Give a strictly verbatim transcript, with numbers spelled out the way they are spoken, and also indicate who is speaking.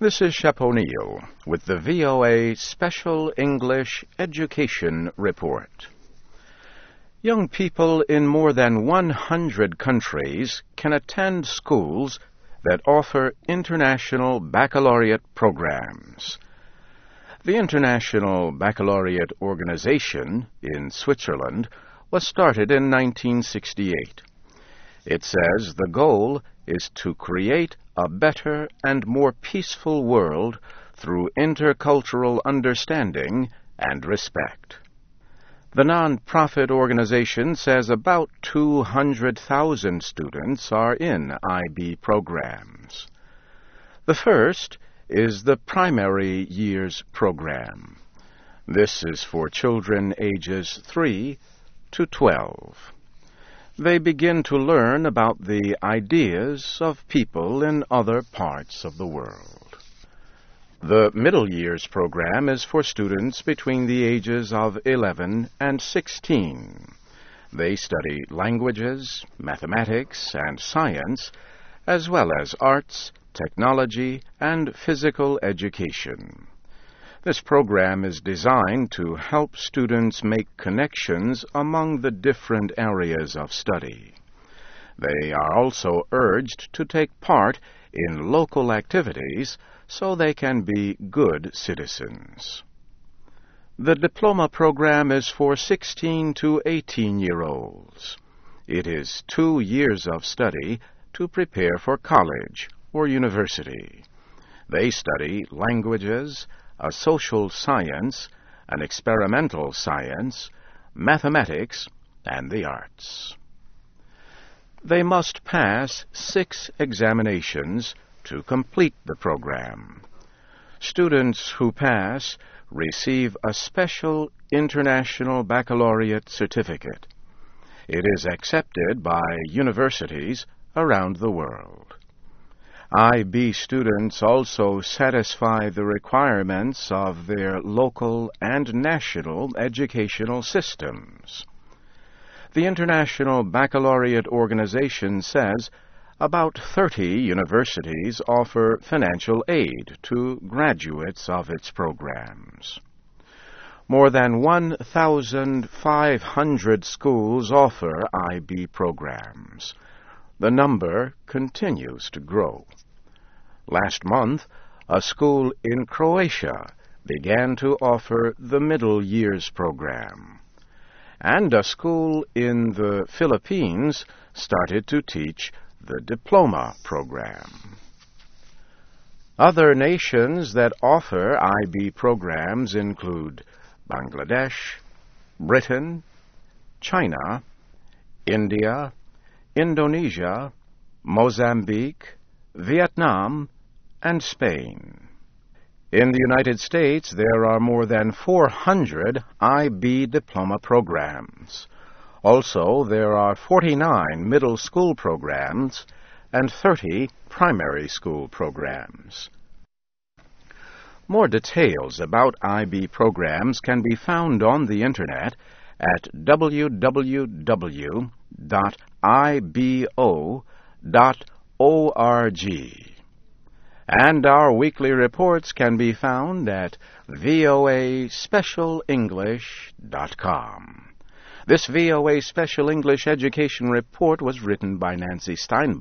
Speaker 1: This is Shep O'Neill with the V O A Special English Education Report. Young people in more than one hundred countries can attend schools that offer international baccalaureate programs. The International Baccalaureate Organization in Switzerland was started in nineteen sixty-eight. It says the goal is to create a better and more peaceful world through intercultural understanding and respect. The non-profit organization says about two hundred thousand students are in I B programs. The first is the Primary Years Program. This is for children ages three to twelve. They begin to learn about the ideas of people in other parts of the world. The Middle Years Program is for students between the ages of eleven and sixteen. They study languages, mathematics, and science, as well as arts, technology, and physical education. This program is designed to help students make connections among the different areas of study. They are also urged to take part in local activities so they can be good citizens. The diploma program is for sixteen to eighteen-year-olds. It is two years of study to prepare for college or university. They study languages, a social science, an experimental science, mathematics, and the arts. They must pass six examinations to complete the program. Students who pass receive a special International Baccalaureate certificate. It is accepted by universities around the world. I B students also satisfy the requirements of their local and national educational systems. The International Baccalaureate Organization says about thirty universities offer financial aid to graduates of its programs. More than one thousand five hundred schools offer I B programs. The number continues to grow. Last month, a school in Croatia began to offer the Middle Years Program, and a school in the Philippines started to teach the Diploma Program. Other nations that offer I B programs include Bangladesh, Britain, China, India, Indonesia, Mozambique, Vietnam, and Spain. In the United States, there are more than four hundred I B diploma programs. Also, there are forty-nine middle school programs and thirty primary school programs. More details about I B programs can be found on the Internet at w w w dot i b o dot org. And our weekly reports can be found at v o a special english dot com. This V O A Special English Education Report was written by Nancy Steinbach